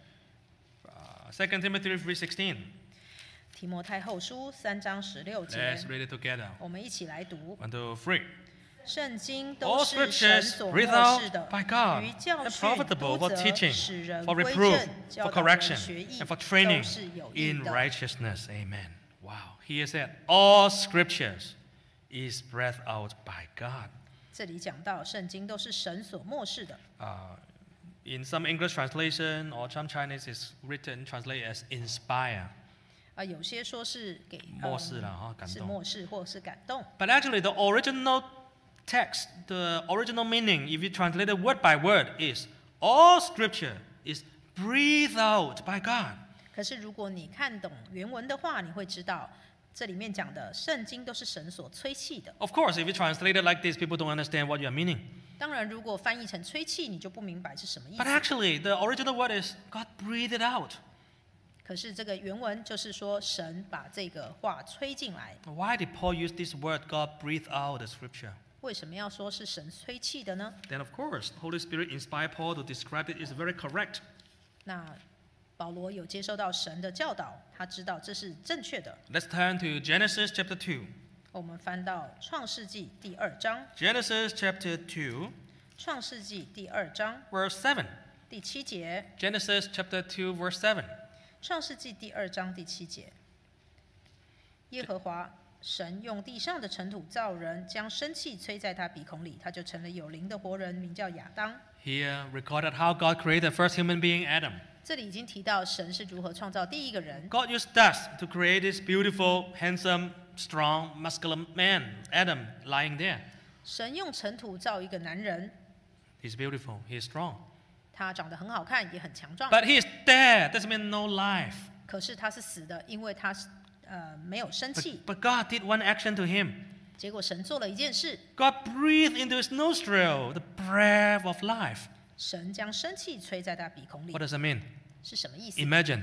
Uh, Second Timothy three sixteen. 提摩太后书三章十六节 Let's，read it together. 我们一起来读。 One, two, three. 圣经都 All 是神 scriptures 所 breathed 漠视 out 的 by God 于教 and 训、 profitable 督 for 责、 teaching, 使人 for 归 reproof, 正、教 for 导人 correction, 学艺， and for 都 training 是有益 in 的。 righteousness. Amen. Wow. Here said, all scriptures is breathed out by God. 这里讲到圣经都是神所漠视的。 Uh, in some English translation or some Chinese is written, translated as inspire. 啊，有些说是给漠视啦哈感动是漠视或是感动。 But actually, the original text, the original meaning, if you translate it word by word, is all scripture is breathed out by God. 可是如果你看懂原文的话，你会知道这里面讲的圣经都是神所吹气的。 Of course, if you translate it like this, people don't understand what you are meaning. 当然，如果翻译成吹气，你就不明白是什么意 But 思。 actually, the original word is God breathed it out. 可是这个原文就是说，神把这个话吹进来。 Why did Paul use this word, God breathed out the scripture? 为什么要说是神吹气的呢？ Then, of course, Holy Spirit inspired Paul to describe it is very correct. 那保罗有接受到神的教导，他知道这是正确的。 Let's turn to Genesis chapter two. 我们翻到创世纪第二章， Genesis chapter two, 创世纪第二章 verse seven. 第七节， Genesis chapter two, verse seven. 创世纪第二章第七节，耶和华神用地上的尘土造人，将生气吹在他鼻孔里，他就成了有灵的活人，名叫亚当。 Here recorded how God created the first human being, Adam. 这里已经提到神是如何创造第一个人。 God used dust to create this beautiful, handsome, strong, muscular man, Adam, lying there. 神用尘土造一个男人， He's beautiful, he's strong. 他长得很好看，也很强壮。 But he's dead, doesn't mean no life. 可是他是死的，因为他是呃没有生 But, 气。 but God did one action to him. 结果神做了一件事， God breathed into his nostril the breath of life. 神将生气吹在他鼻孔里 What，does that mean? 是什么意思？ Imagine.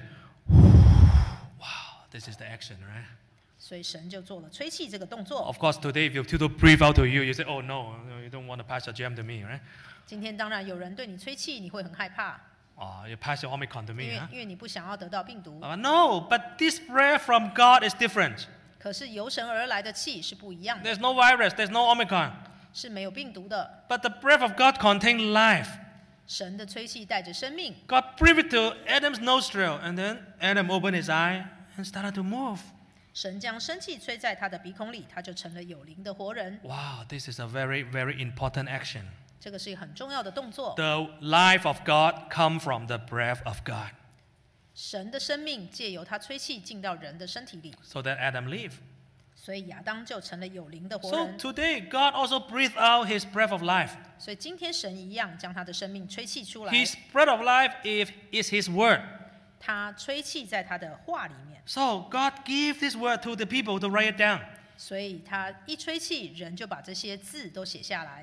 Wow, this is the action, right? 所以神就做了吹气这个动作。 Of course, today if you to breathe out to you, you say, oh no, you don't want to pass your jam to me, right? 今天当然有人对你吹气，你会很害怕， Oh, you pass your Omicron to 因 me, 为 huh? 因为你不想要得到病毒。 Uh, no, but this breath from God is different. 可是由神而来的气是不一样的， There's no virus, there's no Omicron. 是没有病毒的。 But the breath of God contains life. 神的吹气带着生命， God breathed it to Adam's nostril, and then Adam opened his eye and started to move. 神将生气吹在他的鼻孔里，他就成了有灵的活人。 Wow, this is a very, very important action. 这个是一个很重要的动作。 The life of God comes from the breath of God, 神的生命借由他吹气进到人的身体里， so that Adam lived. 所以亚当就成了有灵的活 So 人。 today, God also breathed out His breath of life. 所以今天神一样将他的生命吹气出来， His breath of life is, is His word. 他吹气在他的话里面， So God gave this word to the people to write it down. 所以他一吹气，人就把这些字都写下来。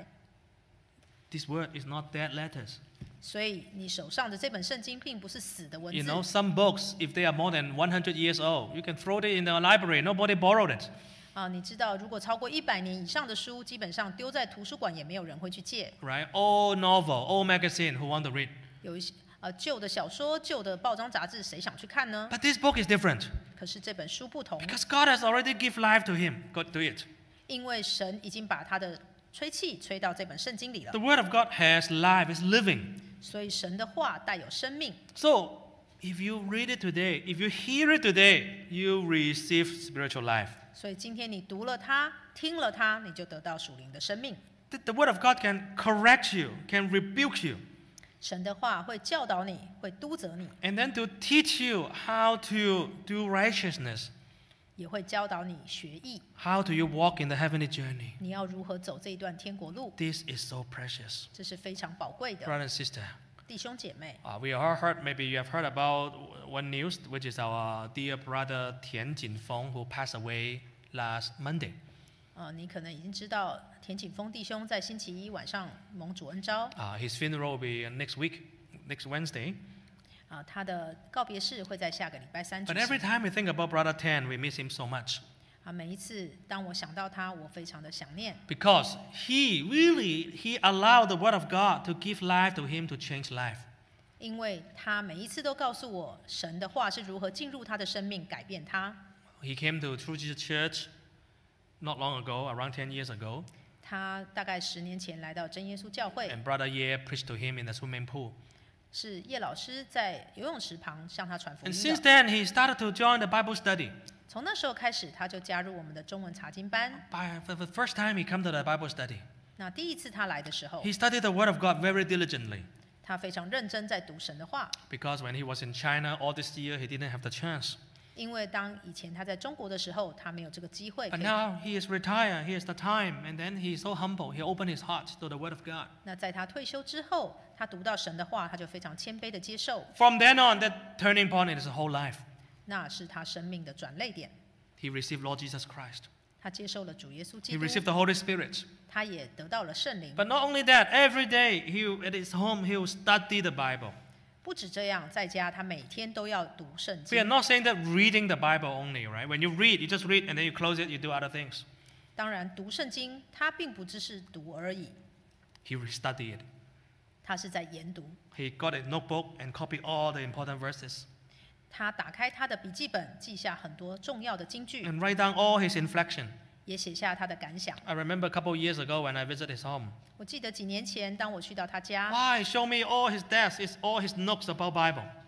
This word is not dead letters. 所以你手上的这本圣经并不是死的文 You 字。 know, some books, if they are more than one hundred years old, you can throw it in the library. Nobody borrowed it. 啊，你知道，如果超过一百年以上的书，基本上丢在图书馆也没有人会去借。 Right? Old novel, old magazine, who want to read? 有一些呃旧的小说、旧的报章杂志，谁想去看呢？ But this book is different 可是这本书不同， because God has already given life to him. God to it. 因为神已经把他的吹气吹到这本圣经里了 The，word of God has life, it's living. 所以神的话带有生命。 So, if you read it today, if you hear it today, you receive spiritual life. 所以今天你读了它，听了它，你就得到属灵的生命。 The, the word of God can correct you, can rebuke you, 神的话会教导你，会督责你， and then to teach you how to do righteousness. 也会教导你学艺。 How do you walk in the heavenly journey? 你要如何走这一段天国路？ This is so precious. 这是非常宝贵的， Brother and sister, 弟兄姐妹。 uh, we all heard, maybe you have heard about one news, which is our dear brother Tian Jinfeng, who passed away last Monday. 呃，你可能已经知道田景峰弟兄在星期一晚上蒙主恩召， Uh, his funeral will be next week, next Wednesday. 啊、他的告别式会在下个礼拜三举 But every 行。 time we think about Brother Tian, we miss him so much. 啊，每一次当我想到他，我非常的想念， Because he really, he allowed the word of God to give life to him to change life. 因为他每一次都告诉我神的话是如何进入他的生命，改变他。 He came to True Jesus Church not long ago, around ten years ago, 他大概十年前来到真耶稣教会， and Brother Ye preached to him in the swimming pool. 是叶老师在游泳池旁向他传福 And 音 since 的。 then, he started to join the Bible study. 从那时候开始，他就加入我们的中文查经班。 By, for the first time, he came to the Bible study. 那第一次他来的时候， He studied the Word of God very diligently. 他非常认真在读神的话， Because when he was in China all this year, he didn't have the chance. 因为当以前他在中国的时候，他没有这个机会可 But 以。 now he is retired, he has the time, and then he is so humble. He opened his heart to the Word of God. 那在他退休之后，他读到神的话，他就非常谦卑的接受， From then on, that turning point in his whole life. 那是他生命的转捩点。 He received Lord Jesus Christ. 他接受了主耶稣 He 基督， received the Holy Spirit. 他也得到了圣灵。 But not only that, every day he, at his home he will study the Bible. 不止这样，在家他每天都要读圣 We are 经。 not saying that reading the Bible only, right? When you read, you just read and then you close it, you do other things. 当然，读圣经他并不只是读而已， He studied it. 他是在研读。 He got a notebook and copied all the important verses 他打开他的笔记本，记下很多重要的金句， and write down all his inflection. 也写下他的感想。 I remember a couple of years ago when I visited his home. 我记得几年前，当我去到他家， Why? Show me all his desks, it's all his notes about Bible.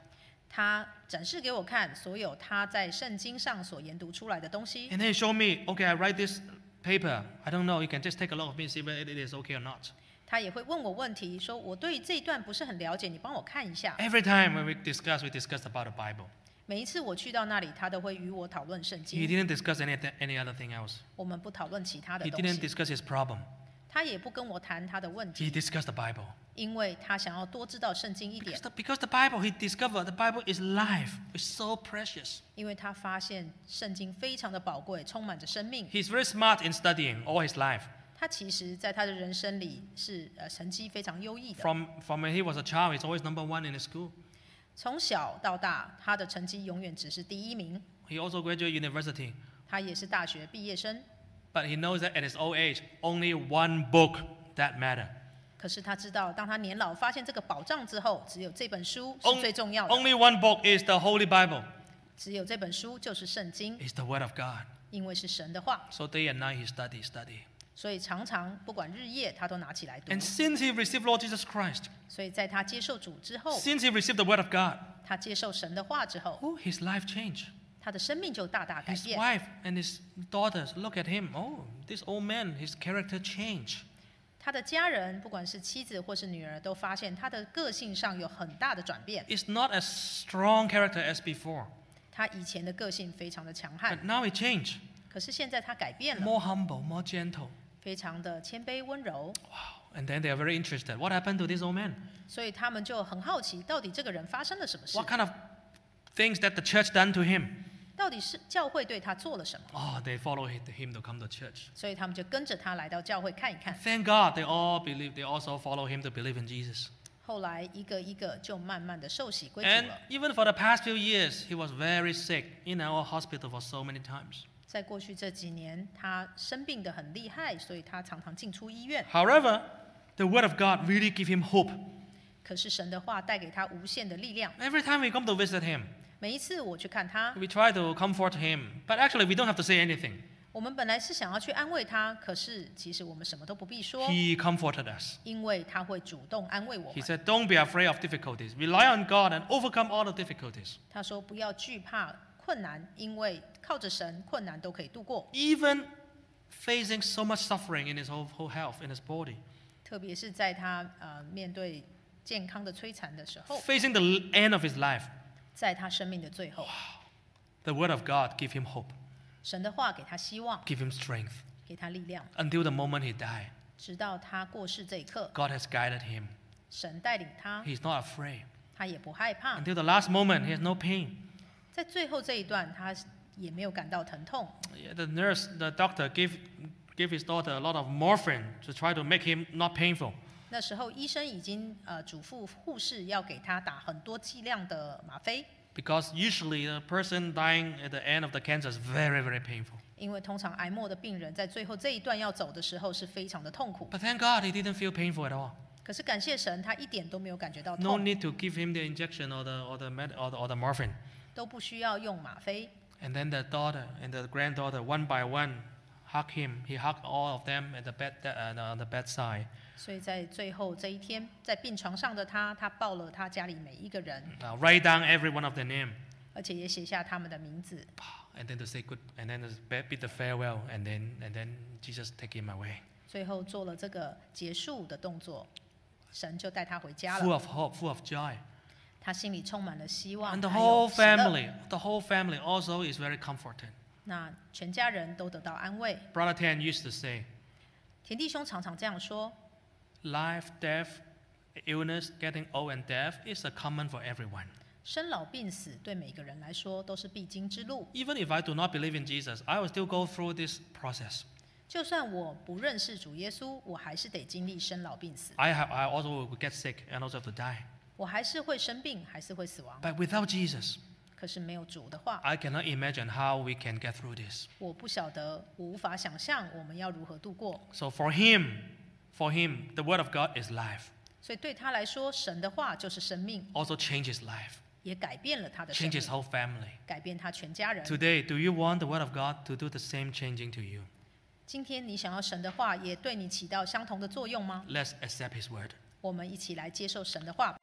他展示给我看所有他在圣经上所研读出来的东西。 And then he showed me, okay, I write this paper. I don't know, you can just take a look at me and see whether it is okay or not. 他也会问我问题，说我对这一段不是很了解，你帮我看一下。 Every time when we discuss, we discuss about the Bible. 每一次我去到那里，他都会与我讨论圣 He 经。 didn't discuss any, any other thing else. 我们不讨论其他的 He 东 didn't 西， discuss his problem. 他也不跟我谈他的问 He 题， discussed the Bible. 因为他想要多知道圣经一 Because 点， the, because the Bible, he discovered the Bible is life. It's so precious. 因为他发现圣经非常的宝贵，充满着生命。 He's very smart in studying all his life. 他其实在他的人生里是呃成绩非常优异的， From, from when he was a child, he's always number one in the school. 从小到大，他的成绩永远只是第一名。 He also graduated university. 他也是大学毕业生， But he knows that at his old age, only one book that matter. 可是他知道，当他年老发现这个宝藏之后，只有这本书是 On- 最重要的， only one book is the Holy Bible. 只有这本书就是圣经， It's the Word of God. 因为是神的话， So day and night he study, study. 所以常常不管日夜，他都拿起来读 And。since he received Lord Jesus Christ, 所以在他接受主之后， since he received the Word of God, 他接受神的话之后， oh, his life changed. 他的生命就大大改 His 变。 wife and his daughters look at him. Oh, this old man, his character changed. 他的家人，不管是妻子或是女儿，都发现他的个性上有很大的转变。 It's not as strong character as before. 他以前的个性非常的强悍 But，now he changed. 可是现在他改变了， More humble, more gentle. 非常的谦卑温柔。 Wow. And then they are very interested. What happened to this old man? 所以他们就很好奇，到底这个人发生了什么事？ What kind of things that the church done to him? 到底是教会对他做了什么？ Oh, they follow him to come to church. 所以他们就跟着他来到教会看一看。 Thank God they all believe, they also follow him to believe in Jesus. 后来一个一个就慢慢的受洗归主 And 了。 even for the past few years, he was very sick in our hospital for so many times. 在过去这几年，他生病的很厉害，所以他常常进出医院。 However, the Word of God really gave him hope. 可是神的话带给他无限的力量。 Every time we come to visit him, 每一次我去看他， we try to comfort him. But actually, we don't have to say anything. 我们本来是想要去安慰他，可是其实我们什么都不必说， He comforted us. 因为他会主动安慰我 He 们。 said, don't be afraid of difficulties. Rely on God and overcome all the difficulties. 他说不要惧怕困难，因为靠着神，困难都可以度过。 Even facing so much suffering in his whole, whole health, in his body. 特别是在他呃面对健康的摧残的时候， Facing the end of his life. 在他生命的最后， The Word of God gave him hope, 神的话给他希望， give him strength. 给他力量， Until the moment he died, 直到他过世这一刻， God has guided him. 神带领他， He's not afraid. 他也不害怕。 Until the last moment, he has no pain. 在最后这一段，他也没有感到疼痛。 Yeah, the nurse, the doctor gave, gave his daughter a lot of morphine to try to make him not painful. 那时候医生已经呃嘱咐护士要给他打很多剂量的吗啡， Because usually the person dying at the end of the cancer is very, very painful. 因为通常癌末的病人在最后这一段要走的时候是非常的痛苦。 But thank God he didn't feel painful at all. 可是感谢神，他一点都没有感觉到 No 痛， need to give him the injection or the, or the, med, or the, or the morphine. 都不需要用吗啡。 And then the daughter and the granddaughter, one by one, hug him. He hugged all of them at the bed, uh, on the bedside. 所以在最后这一天，在病床上的他，他抱了他家里每一个人， Uh, write down every one of their name. 而且也写下他们的名字， And then to say good, and then to bid the farewell, and then, and then Jesus take him away. 最后做了这个结束的动作，神就带他回家 Full 了。 of hope, full of joy. 他心里充满了希望， And the 还有 whole 喜乐。 family, the whole family also is very comforted. 那全家人都得到安慰。 Brother Tan used to say, 田弟兄常常这样说： life, death, illness, getting old and death is a common for everyone. 生老病死对每个人来说都是必经之路。 Even if I do not believe in Jesus, I will still go through this process. 就算我不认识主耶稣，我还是得经历生老病死， I, have, I also will get sick and also have to die. 我还是会生病，还是会死亡。 But without Jesus, 可是没有主的话， I cannot imagine how we can get through this. 我不晓得，我无法想象我们要如何度过。 So for him, for him, the word of God is life. 所以对他来说，神的话就是生命， Also change his life, 也改变了他的生 change his 命， whole family. 改变他全家人。 Today, do you want the word of God to do the same changing to you? 今天你想要神的话也对你起到相同的作用吗？ Let's accept his word. 我们一起来接受神的话吧。